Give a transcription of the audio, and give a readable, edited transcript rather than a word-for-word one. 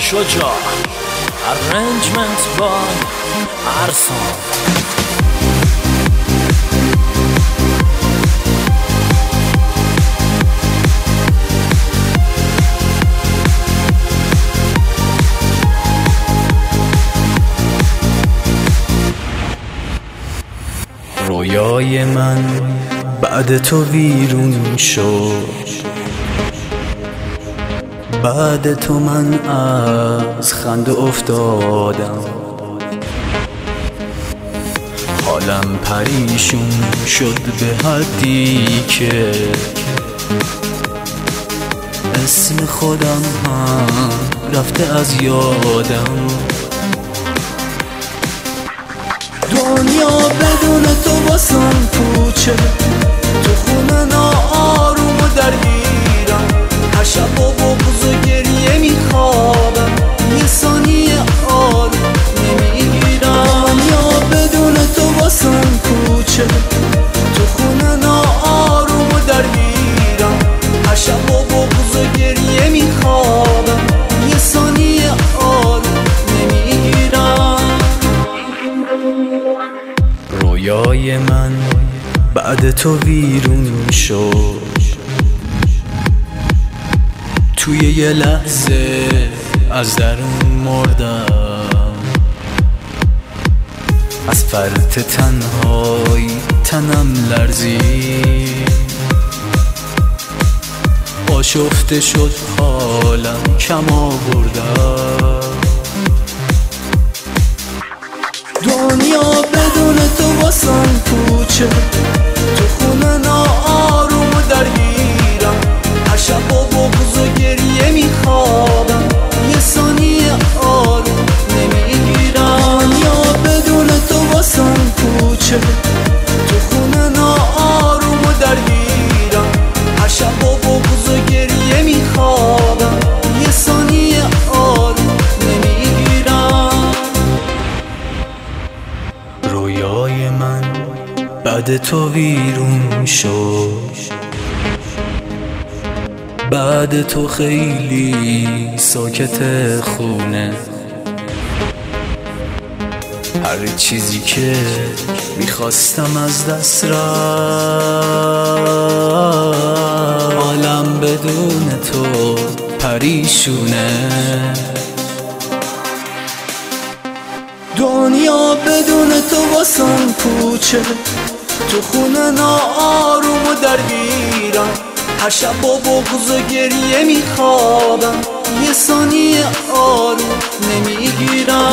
شجاع Arrangement by ارسان. رویای من بعد تو ویرون شد، بعد تو من از خنده افتادم، حالم پریشون شد به حدی که اسم خودم هم رفته از یادم. دنیا بدون تو واسم پوچه، تو خونه ناآروم و درگیرم، هر شب با بغض و گریه میخوابم، یه ثانیه آروم نمیگیرم. دنیا بدون تو واسم پوچه، تو خونه ناآروم و درگیرم، هر شب با بغض و گریه میخوابم، یه ثانیه آروم نمیگیرم. رویای من بعد تو ویرون شد، توی یه لحظه از درون مردم، از فرط تنهایی تنم لرزید، آشفته شد حالم کم آوردم. دنیا بدون تو واسم پوچه، تو خونه ناآروم و درگیرم، هر شب با بغض و گریه میخوابم، یه ثانیه آروم نمیگیرم. دنیا بدون تو واسم پوچه، تو خونه ناآروم و درگیرم، هر شب با بغض و گریه میخوابم، یه ثانیه آروم نمیگیرم. رویای من بعد تو ویرون شد، بعد تو خیلی ساکت خونه، هر چیزی که میخواستم از دست رفت، حالم بدون تو پریشونه. دنیا بدون تو واسم پوچه، تو خونه ناآروم و درگیرم، هر شب با بغض و گریه میخوابم، یه ثانیه آروم نمیگیرم.